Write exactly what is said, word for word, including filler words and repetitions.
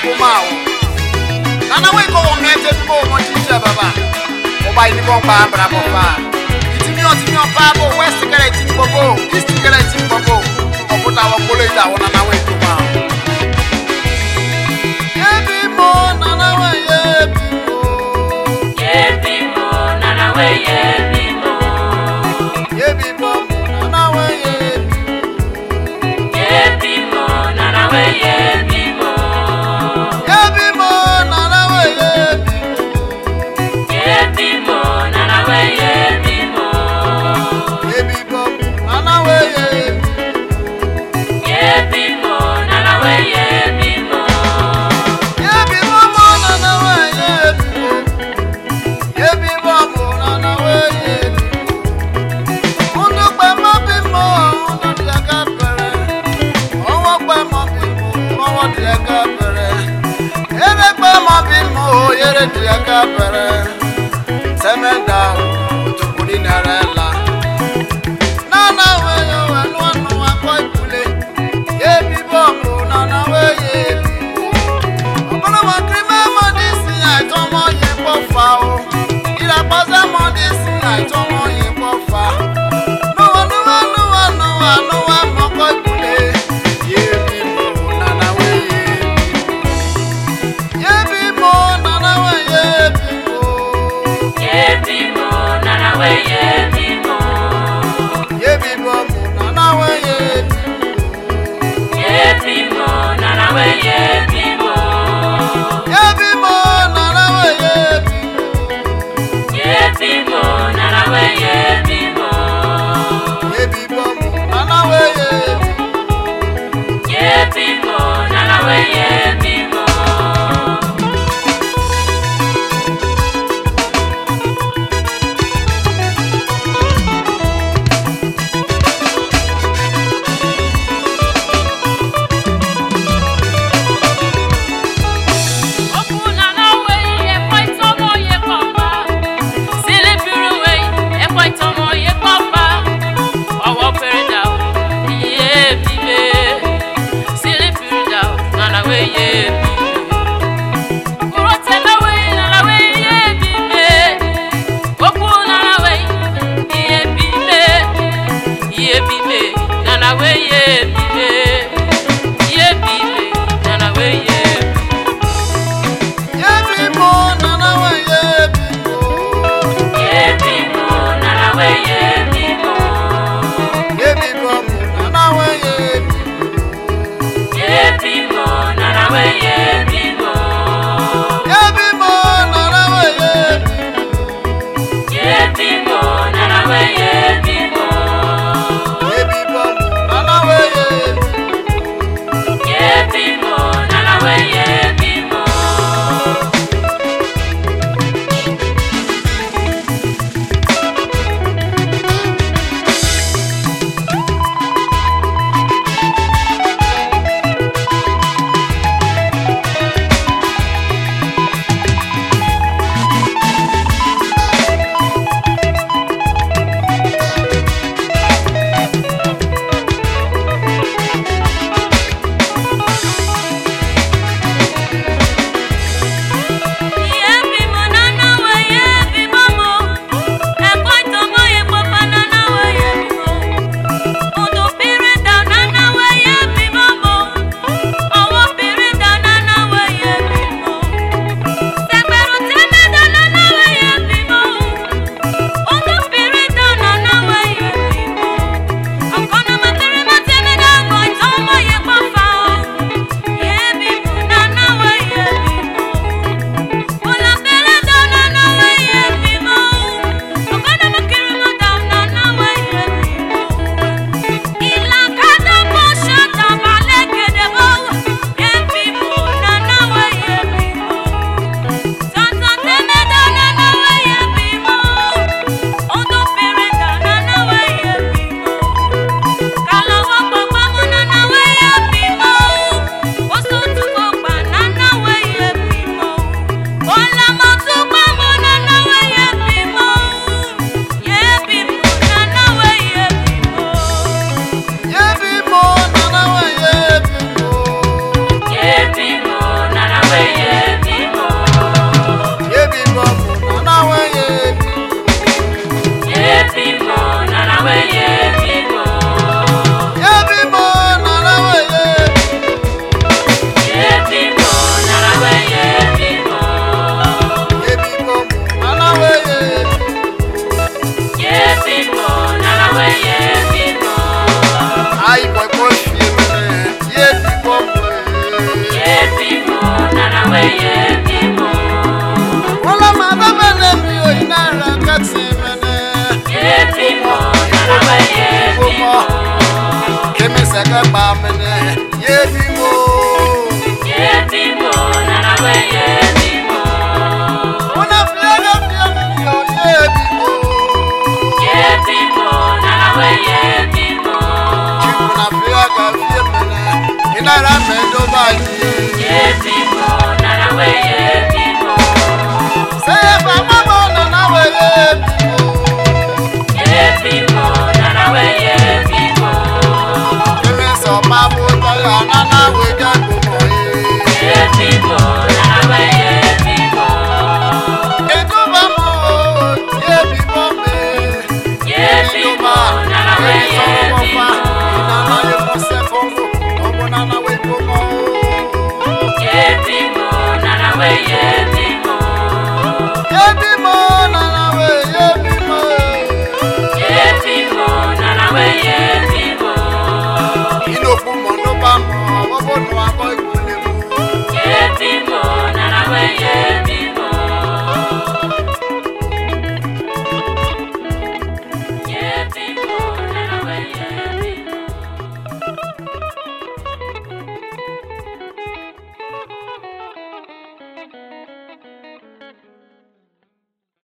kumao. Nana we go on mete people mo teacher baba. O ba ni bon pa bra mo pa. Itimi o timi on pa bo west kere timi bobo, east kere timi bobo. O puta wa kolo ida wona na we kumao. Yebi mo nana we yebi mo. Yebi mo nana we yebi mo. Yebi mo nana we yebi. Yebi mo nana we yebi mo. Yebi mo nana we yebi. Yebi mo nana we yebi mo. Yebi mo nana we yebi. Yebi mo nana we yebi mo. Yebi mo nana we yebi. Yebi mo nana we yebi. Undu pe mo bi mo, undu dia ka pere. Owo pe mo bi mo, owo dia ka pere. Ere pe mo bi mo, ere dia ka pere. Semenda tukuri narela. Nana we yo anu anu akwa ikule. Yebi mo nana we yebi. Okono wa krime mo disi aito mo ye po fa o. Ira pasa mo disi aito mo ye po fa. No anu anu anu anu wa mo ko ikule. Yebi mo nana we yebi. Yebi mo nana we yebi mo. Yebi mo nana we yebi mo. Yebi mo nana we yebi. Yebi mo nana we yebi mo. Yebi mo nana we yebi. Yebi mo nana we yebi mo. Yebi mo nana we yebi. Yebi mo nana we yebi mo. weye bimo. Wala mada mene mi o inara katsi mene. Ye bimo nana weye bimo. Kemi seka pa mene ye bimo. Ye bimo nana weye bimo. Una fiaga fiaga yo ye bimo. Ye bimo nana weye bimo. Chikuna fiaga fiaga mene inara mendo baji. Ye bimo nana weye bimo. Say mama nana weye bimo. Ye bimo nana weye bimo. Kemi so mabu taya nana weja kumo ye. Ye bimo nana weye bimo. Eto bamo ye bimo me. Ye bimo nana weye bimo. Nana ye mose kongo, omo nana we kumo. Ye bimo nana weye